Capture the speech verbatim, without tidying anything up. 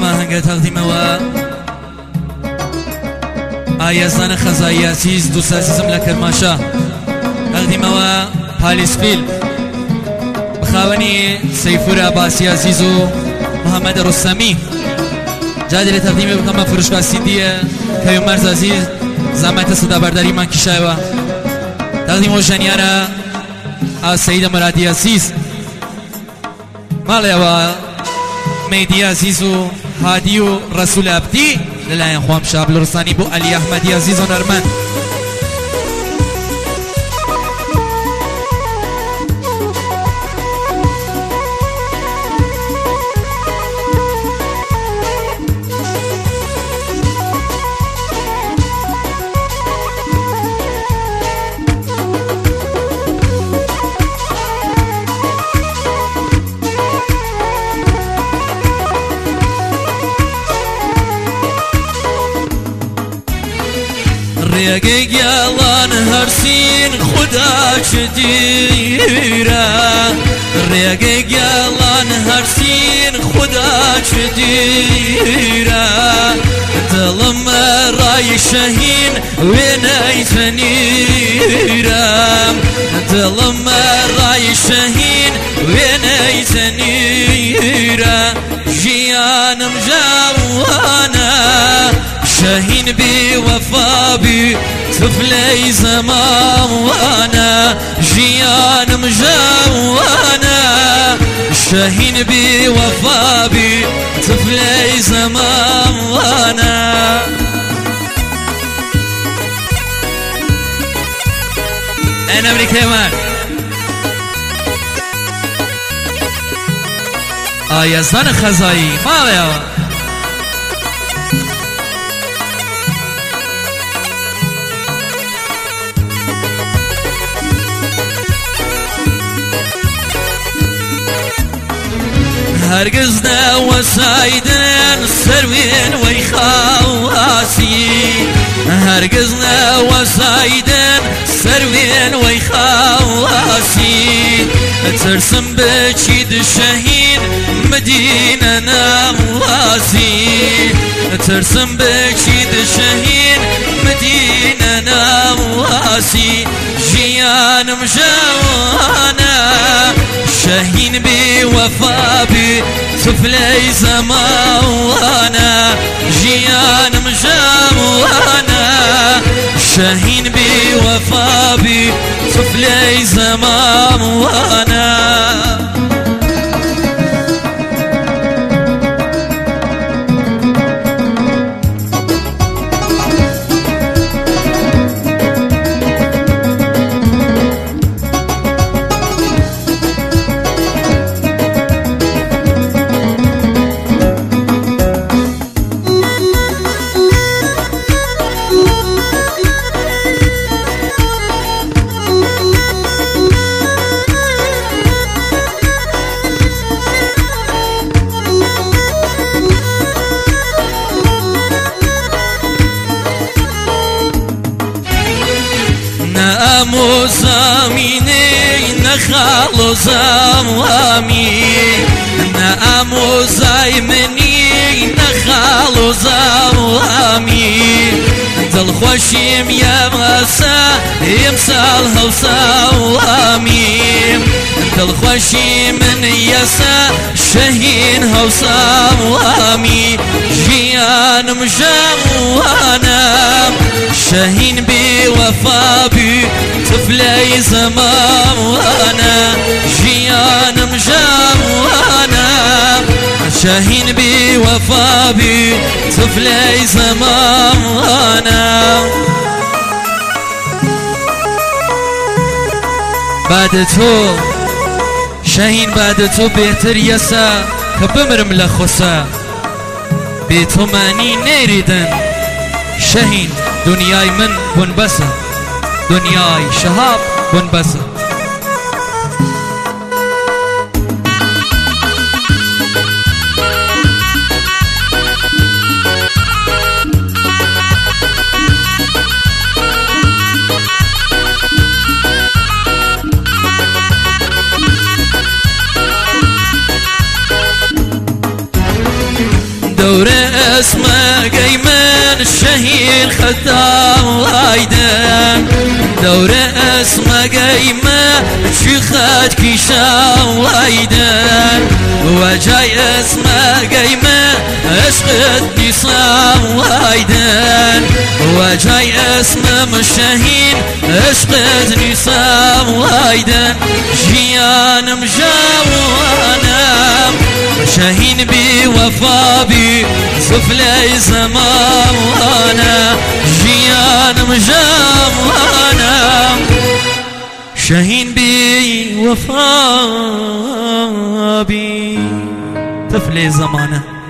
ما هنگا تقديمه آيازان خزائي عزيز دوست عزيزم لكرماشا تقديمه پالیسفیل بخاوني سيفور عباسي عزيزو محمد رستمي جادي لتقديمه بكما فروشگاه سيدية كيو مرز عزيز زحمت صدا برداری من کشایوا تقدیم جنیارا از سید مرادی عزیز مالیا میدی عزیز و هادی و رسول عبدی للاین خوام شابل رسانی بو علی احمدی عزیز و نرمن ریگی گلان هرسین خدا چدیره ریگی گلان هرسین خدا چدیره دلم رای شهین و نیزنیرم دلم رای شهین و نیزنیرم جیانم جوانه شهين بي وفا بي طفلي زمان وانا جيان مجوانا شهين بي وفا بي طفلي زمان وانا انا امريكا مان آيازان خزائي ماليا هرگز نوسایدن سروین وی خواسي هرگز نوسایدن سروین وی خواسي ترسم بچید شهین مدینه نواسي ترسم بچید شهین مدینه نواسي جیانم جوانا شهين بي وفا بي طفلي زمان وانا جيان مجام وانا شهين بي وفا بي طفلي زمان وانا نامو زمینی نخالو زمامی نامو زایمنی نخالو زمامی دل خوشیم یمسا یمسال هوسامی دل خوشیم یسا شهین هوسامی جیانم جوانم شهين بي وفا بي طفلي زمان وانا جيان مجام وانا شهين بي وفا بي طفلي زمان وانا بعد تو شهين بعد تو بهتر يسا كبمرم لخصا بيتو ماني نريدن شهين دنياي من بنبسة دنياي شهاب بنبسة قيمن الشهير خدام وايدن دور اسمه قيمة شيخات كيشا وايدن وجاي اسمه قيمة اشقد نصام وايدن وجاي اسمه مشاهين اشقد نصام وايدن جيان مجاوانا شاهين بي وفا بي سفلي زمانا جيان مجاوانا شاهين بي وفا بي سفلي زمانا